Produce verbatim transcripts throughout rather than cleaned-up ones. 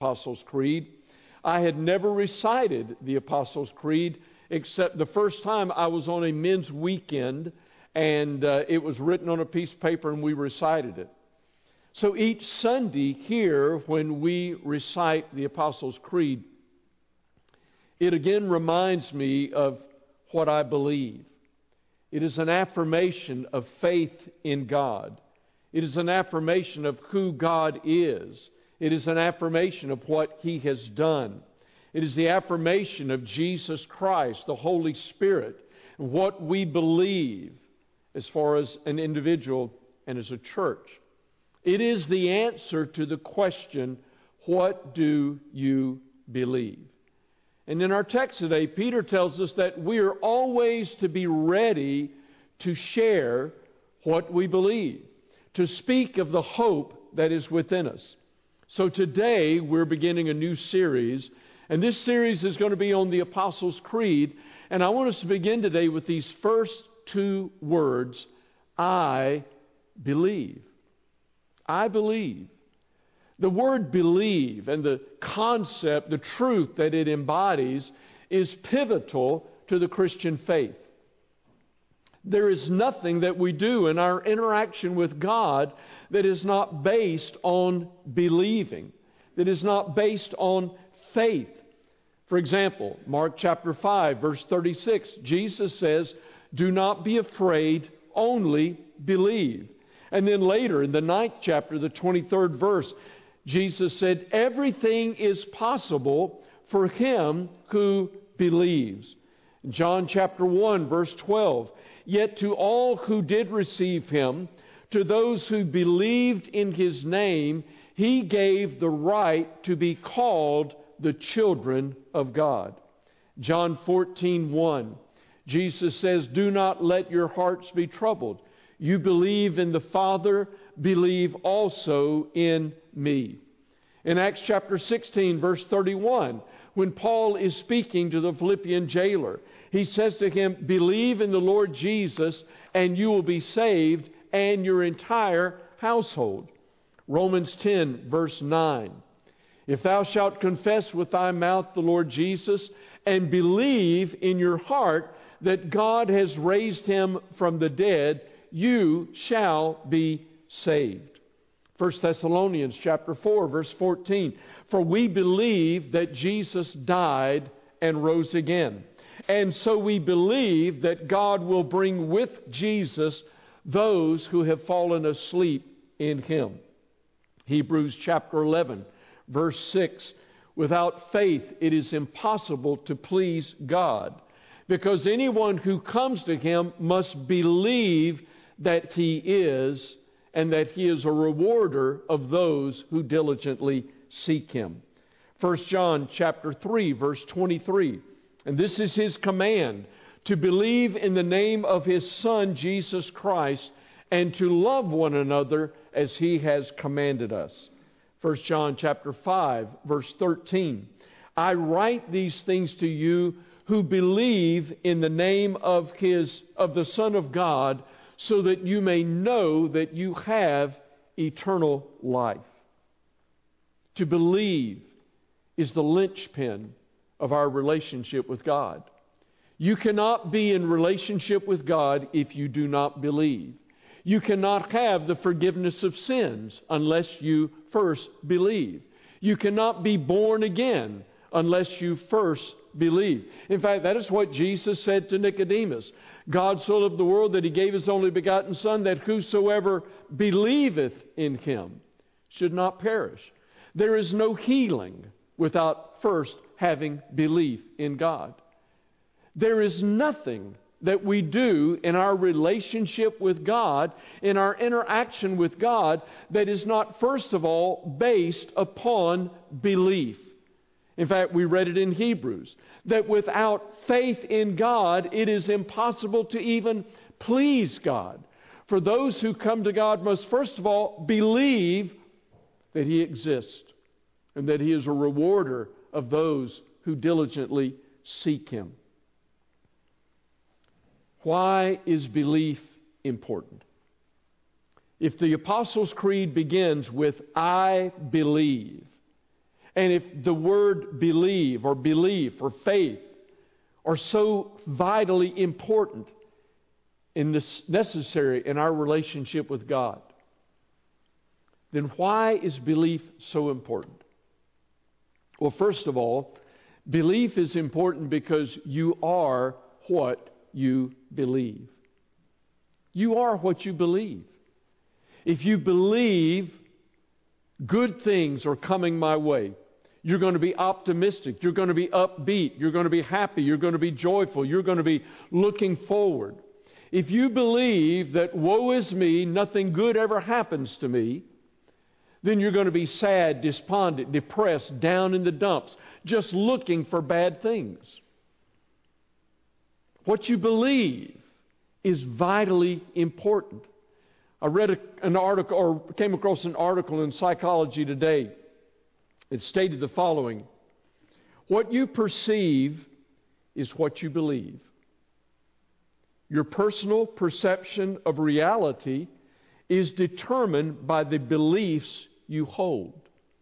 Apostles' Creed. I had never recited the Apostles' Creed except the first time I was on a men's weekend, and uh, it was written on a piece of paper and we recited it. So each Sunday here, when we recite the Apostles' Creed, it again reminds me of what I believe. It is an affirmation of faith in God. It is an affirmation of who God is. It is an affirmation of what He has done. It is the affirmation of Jesus Christ, the Holy Spirit, and what we believe as far as an individual and as a church. It is the answer to the question, what do you believe? And in our text today, Peter tells us that we are always to be ready to share what we believe, to speak of the hope that is within us. So today we're beginning a new series, and this series is going to be on the Apostles' Creed. And I want us to begin today with these first two words, I believe. I believe. The word believe and the concept, the truth that it embodies is pivotal to the Christian faith. There is nothing that we do in our interaction with God that is not based on believing, that is not based on faith. For example, Mark chapter five, verse thirty-six, Jesus says, do not be afraid, only believe. And then later in the ninth chapter, the twenty-third verse, Jesus said, everything is possible for him who believes. John chapter one, verse twelve, yet to all who did receive him, to those who believed in his name, he gave the right to be called the children of God. John fourteen, one, Jesus says, do not let your hearts be troubled. You believe in the Father, believe also in me. In Acts chapter sixteen, verse thirty-one, when Paul is speaking to the Philippian jailer, he says to him, believe in the Lord Jesus, and you will be saved, and your entire household. Romans ten, verse nine, if thou shalt confess with thy mouth the Lord Jesus, and believe in your heart that God has raised him from the dead, you shall be saved. First Thessalonians chapter four, verse fourteen, for we believe that Jesus died and rose again. And so we believe that God will bring with Jesus those who have fallen asleep in him. Hebrews chapter eleven, verse six, without faith it is impossible to please God, because anyone who comes to him must believe that he is, and that he is a rewarder of those who diligently seek him. First John chapter three, verse twenty-three, and this is his command, to believe in the name of his Son, Jesus Christ, and to love one another as he has commanded us. First John chapter five, verse thirteen, I write these things to you who believe in the name of his of the Son of God, so that you may know that you have eternal life. To believe is the linchpin of our relationship with God. You cannot be in relationship with God if you do not believe. You cannot have the forgiveness of sins unless you first believe. You cannot be born again unless you first believe. In fact, that is what Jesus said to Nicodemus. God so loved the world that he gave his only begotten Son, that whosoever believeth in him should not perish. There is no healing without first having belief in God. There is nothing that we do in our relationship with God, in our interaction with God, that is not first of all based upon belief. In fact, we read it in Hebrews, that without faith in God, it is impossible to even please God. For those who come to God must first of all believe that He exists and that He is a rewarder of those who diligently seek Him. Why is belief important? If the Apostles' Creed begins with, I believe, And if the word believe or belief or faith are so vitally important and necessary in our relationship with God, then why is belief so important? Well, first of all, belief is important because you are what you believe. You are what you believe. If you believe good things are coming my way, you're going to be optimistic, you're going to be upbeat, you're going to be happy, you're going to be joyful, you're going to be looking forward. If you believe that woe is me, nothing good ever happens to me, then you're going to be sad, despondent, depressed, down in the dumps, just looking for bad things. What you believe is vitally important. I read a, an article, or came across an article in Psychology Today. It stated the following: what you perceive is what you believe. Your personal perception of reality is determined by the beliefs you hold.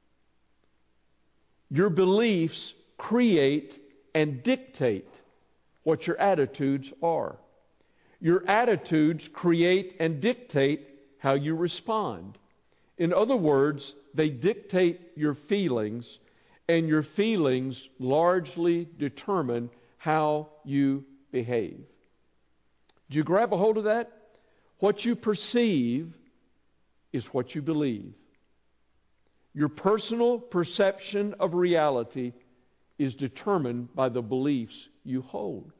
Your beliefs create and dictate what your attitudes are. Your attitudes create and dictate how you respond. In other words, they dictate your feelings, and your feelings largely determine how you behave. Do you grab a hold of that? What you perceive is what you believe. Your personal perception of reality is determined by the beliefs you hold.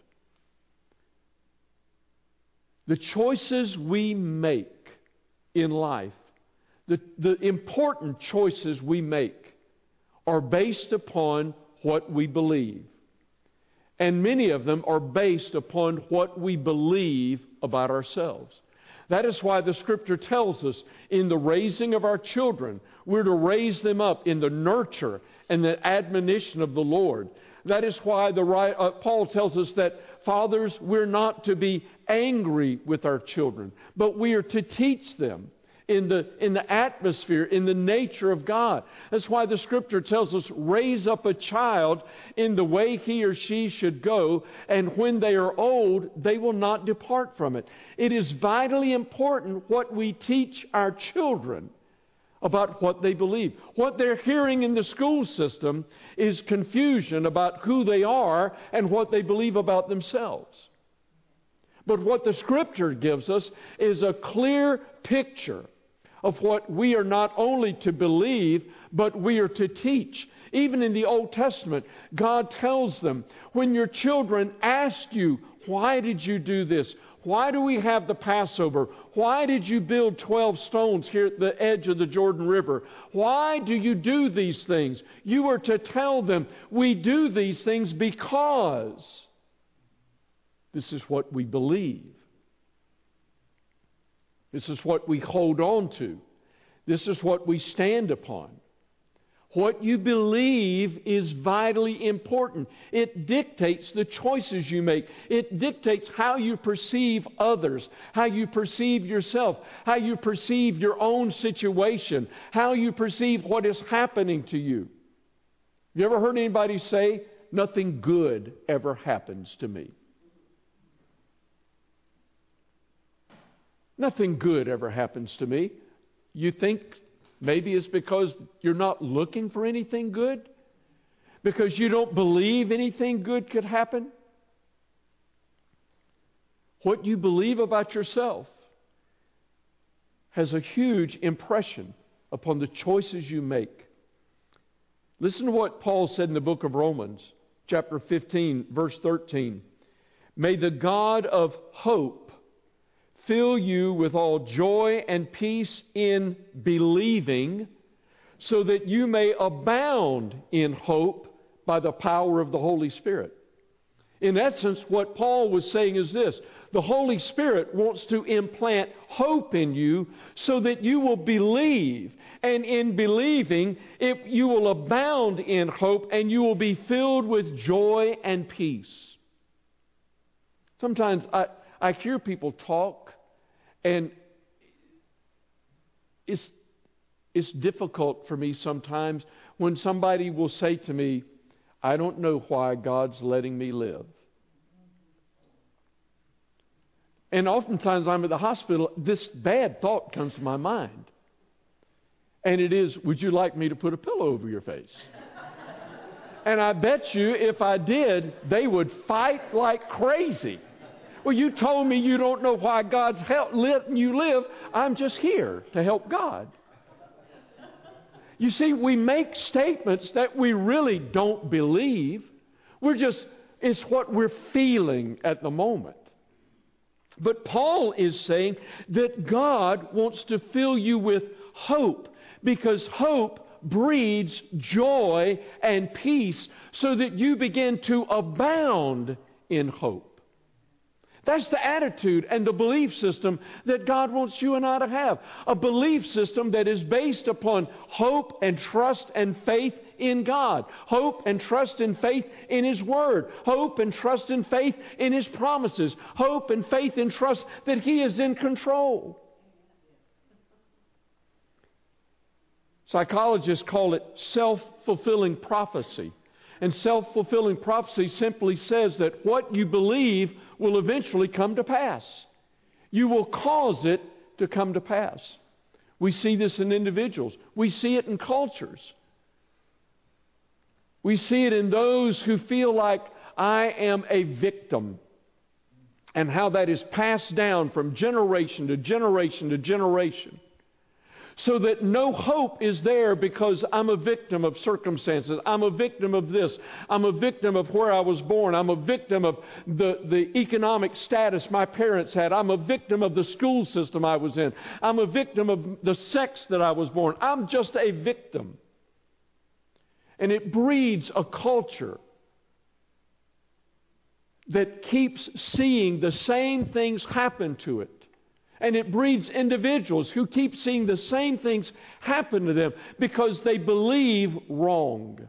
The choices we make in life, the, the important choices we make, are based upon what we believe. And many of them are based upon what we believe about ourselves. That is why the Scripture tells us in the raising of our children, we're to raise them up in the nurture and the admonition of the Lord. That is why the uh, Paul tells us that, fathers, we're not to be angry with our children, but we are to teach them in the, in the atmosphere, in the nature of God. That's why the Scripture tells us, raise up a child in the way he or she should go, and when they are old, they will not depart from it. It is vitally important what we teach our children about what they believe. What they're hearing in the school system is confusion about who they are and what they believe about themselves. But what the Scripture gives us is a clear picture of what we are not only to believe, but we are to teach. Even in the Old Testament, God tells them, when your children ask you, why did you do this? Why do we have the Passover? Why did you build twelve stones here at the edge of the Jordan River? Why do you do these things? You are to tell them, we do these things because this is what we believe. This is what we hold on to. This is what we stand upon. What you believe is vitally important. It dictates the choices you make. It dictates how you perceive others, how you perceive yourself, how you perceive your own situation, how you perceive what is happening to you. You ever heard anybody say, nothing good ever happens to me? Nothing good ever happens to me. You think maybe it's because you're not looking for anything good? Because you don't believe anything good could happen? What you believe about yourself has a huge impression upon the choices you make. Listen to what Paul said in the book of Romans, chapter fifteen, verse thirteen. May the God of hope fill you with all joy and peace in believing, so that you may abound in hope by the power of the Holy Spirit. In essence, what Paul was saying is this: the Holy Spirit wants to implant hope in you so that you will believe. And in believing, it, you will abound in hope, and you will be filled with joy and peace. Sometimes I, I hear people talk, and it's, it's difficult for me sometimes when somebody will say to me, I don't know why God's letting me live. And oftentimes I'm at the hospital, this bad thought comes to my mind. And it is, would you like me to put a pillow over your face? And I bet you if I did, they would fight like crazy. Well, you told me you don't know why God's help, letting you live. I'm just here to help God. You see, we make statements that we really don't believe. We're just, it's what we're feeling at the moment. But Paul is saying that God wants to fill you with hope, because hope breeds joy and peace so that you begin to abound in hope. That's the attitude and the belief system that God wants you and I to have. A belief system that is based upon hope and trust and faith in God. Hope and trust and faith in His Word. Hope and trust and faith in His promises. Hope and faith and trust that He is in control. Psychologists call it self-fulfilling prophecy. And self-fulfilling prophecy simply says that what you believe will eventually come to pass. You will cause it to come to pass. We see this in individuals. We see it in cultures. We see it in those who feel like I am a victim, and how that is passed down from generation to generation to generation. So that no hope is there because I'm a victim of circumstances. I'm a victim of this. I'm a victim of where I was born. I'm a victim of the, the economic status my parents had. I'm a victim of the school system I was in. I'm a victim of the sex that I was born. I'm just a victim. And it breeds a culture that keeps seeing the same things happen to it. And it breeds individuals who keep seeing the same things happen to them because they believe wrong.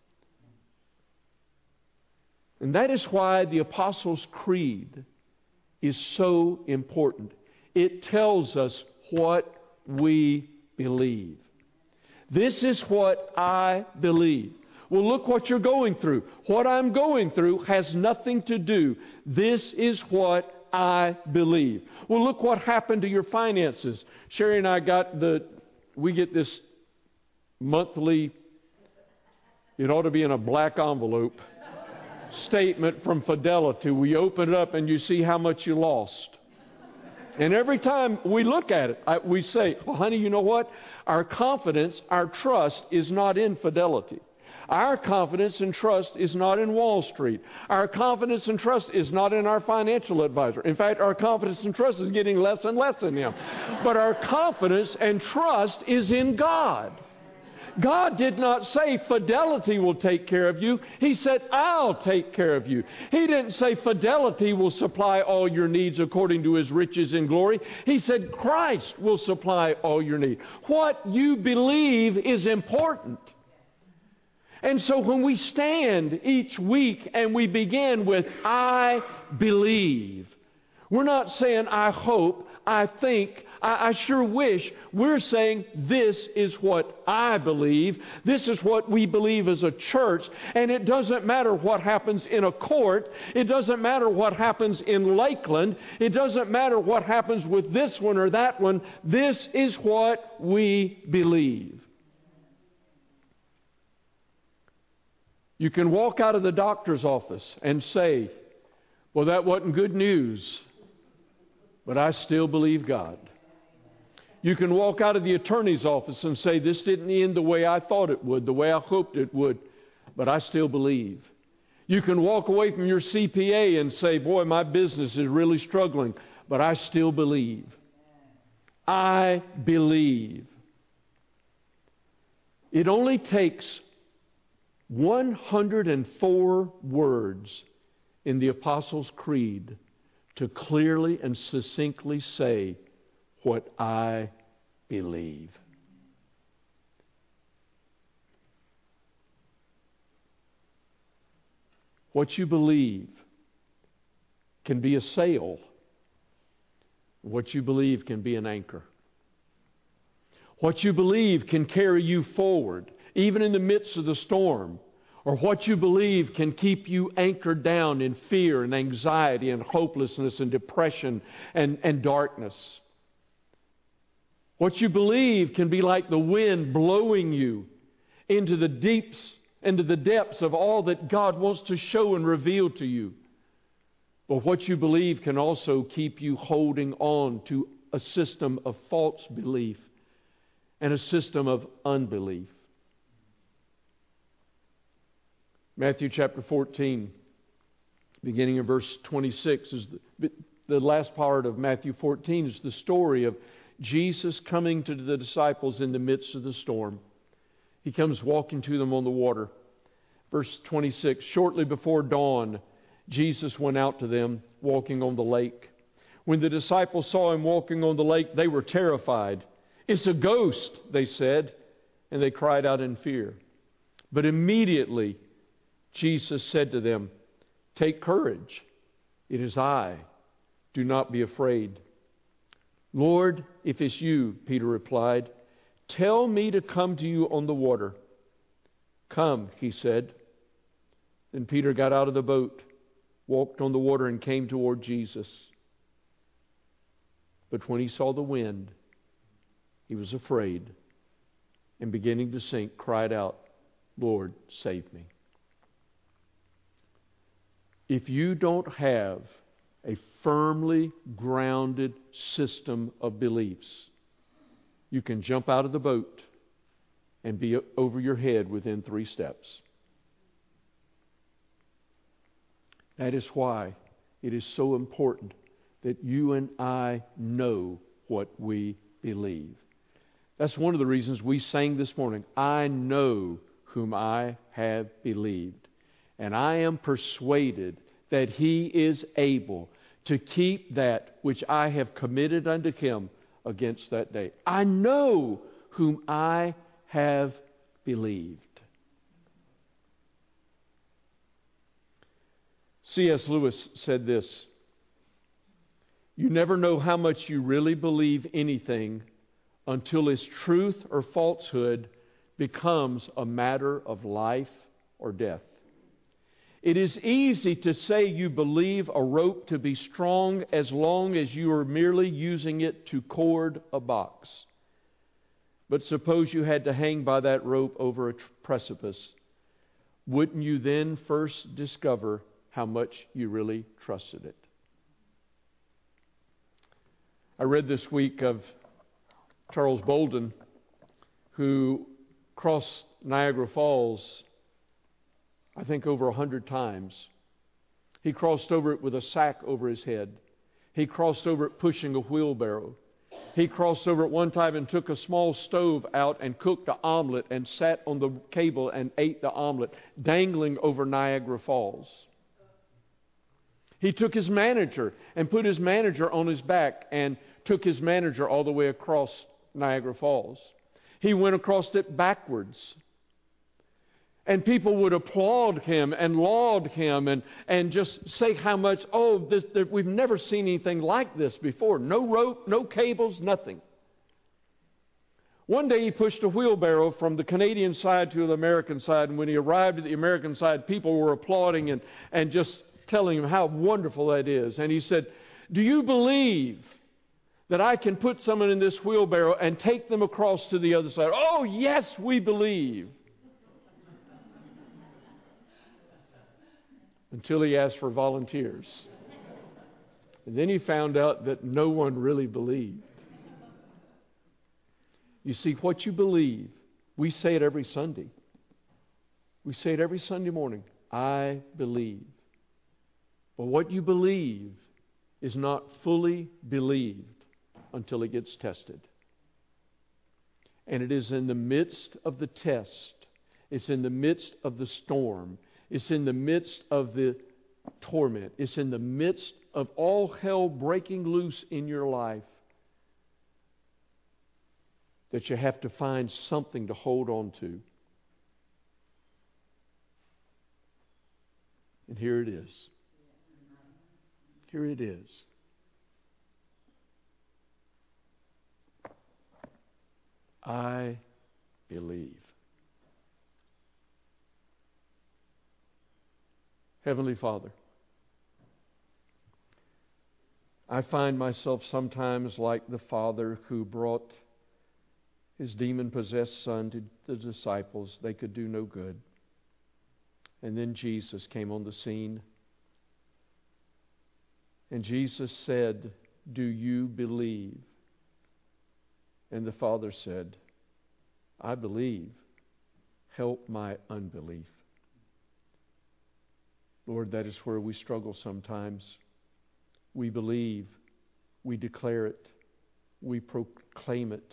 And that is why the Apostles' Creed is so important. It tells us what we believe. This is what I believe. Well, look what you're going through. What I'm going through has nothing to do. This is what I believe. Well, look what happened to your finances. Sherry and I got the, we get this monthly, it ought to be in a black envelope, statement from Fidelity. We open it up and you see how much you lost. And every time we look at it, I, we say, well, honey, you know what? Our confidence, our trust is not in Fidelity. Our confidence and trust is not in Wall Street. Our confidence and trust is not in our financial advisor. In fact, our confidence and trust is getting less and less in him. But our confidence and trust is in God. God did not say Fidelity will take care of you. He said, I'll take care of you. He didn't say Fidelity will supply all your needs according to His riches in glory. He said Christ will supply all your need. What you believe is important. And so when we stand each week and we begin with, I believe, we're not saying, I hope, I think, I, I sure wish. We're saying, this is what I believe. This is what we believe as a church. And it doesn't matter what happens in a court. It doesn't matter what happens in Lakeland. It doesn't matter what happens with this one or that one. This is what we believe. You can walk out of the doctor's office and say, well, that wasn't good news, but I still believe God. You can walk out of the attorney's office and say, this didn't end the way I thought it would, the way I hoped it would, but I still believe. You can walk away from your C P A and say, boy, my business is really struggling, but I still believe. I believe. It only takes one hundred four words in the Apostles' Creed to clearly and succinctly say what I believe. What you believe can be a sail. What you believe can be an anchor. What you believe can carry you forward even in the midst of the storm, or what you believe can keep you anchored down in fear and anxiety and hopelessness and depression and, and darkness. What you believe can be like the wind blowing you into the deeps, into the depths of all that God wants to show and reveal to you. But what you believe can also keep you holding on to a system of false belief and a system of unbelief. Matthew chapter fourteen, beginning in verse twenty-six, is the, the last part of Matthew fourteen is the story of Jesus coming to the disciples in the midst of the storm. He comes walking to them on the water. Verse twenty-six, shortly before dawn, Jesus went out to them walking on the lake. When the disciples saw him walking on the lake, they were terrified. "It's a ghost," they said, and they cried out in fear. But immediately Jesus said to them, "Take courage. It is I. Do not be afraid." "Lord, if it's you," Peter replied, "tell me to come to you on the water." "Come," he said. Then Peter got out of the boat, walked on the water, and came toward Jesus. But when he saw the wind, he was afraid, and beginning to sink, cried out, "Lord, save me." If you don't have a firmly grounded system of beliefs, you can jump out of the boat and be over your head within three steps. That is why it is so important that you and I know what we believe. That's one of the reasons we sang this morning, "I know whom I have believed, and I am persuaded that He is able to keep that which I have committed unto Him against that day." I know whom I have believed. C S Lewis said this, "You never know how much you really believe anything until its truth or falsehood becomes a matter of life or death. It is easy to say you believe a rope to be strong as long as you are merely using it to cord a box. But suppose you had to hang by that rope over a precipice. Wouldn't you then first discover how much you really trusted it?" I read this week of Charles Bolden, who crossed Niagara Falls, I think, over a hundred times. He crossed over it with a sack over his head. He crossed over it pushing a wheelbarrow. He crossed over it one time and took a small stove out and cooked an omelet and sat on the cable and ate the omelet, dangling over Niagara Falls. He took his manager and put his manager on his back and took his manager all the way across Niagara Falls. He went across it backwards. And people would applaud him and laud him and, and just say how much, oh, this, this, we've never seen anything like this before. No rope, no cables, nothing. One day he pushed a wheelbarrow from the Canadian side to the American side, and when he arrived at the American side, people were applauding and, and just telling him how wonderful that is. And he said, "Do you believe that I can put someone in this wheelbarrow and take them across to the other side?" "Oh, yes, we believe." Until he asked for volunteers. And then he found out that no one really believed. You see, what you believe, we say it every Sunday. We say it every Sunday morning. I believe. But what you believe is not fully believed until it gets tested. And it is in the midst of the test, it's in the midst of the storm, it's in the midst of the torment, it's in the midst of all hell breaking loose in your life that you have to find something to hold on to. And here it is. Here it is. I believe. Heavenly Father, I find myself sometimes like the father who brought his demon-possessed son to the disciples. They could do no good. And then Jesus came on the scene. And Jesus said, "Do you believe?" And the father said, "I believe. Help my unbelief." Lord, that is where we struggle sometimes. We believe, we declare it, we proclaim it,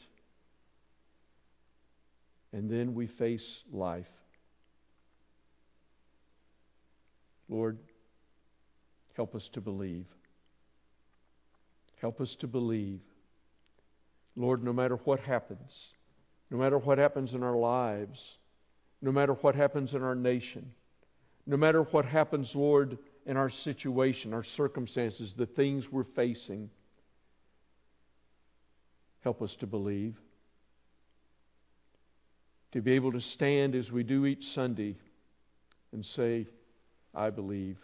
and then we face life. Lord, help us to believe. Help us to believe. Lord, no matter what happens, no matter what happens in our lives, no matter what happens in our nation, no matter what happens, Lord, in our situation, our circumstances, the things we're facing, help us to believe. To be able to stand as we do each Sunday and say, "I believe."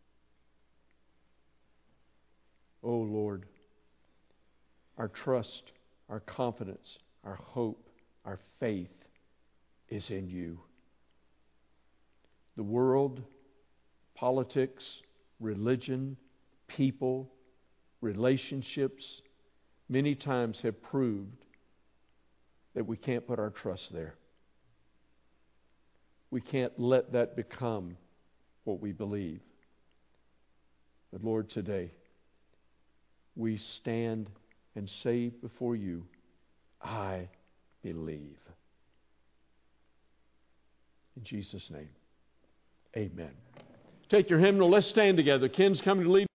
Oh Lord, our trust, our confidence, our hope, our faith is in you. The world, politics, religion, people, relationships, many times have proved that we can't put our trust there. We can't let that become what we believe. But Lord, today, we stand and say before you, "I believe." In Jesus' name, amen. Take your hymnal. Let's stand together. Ken's coming to lead.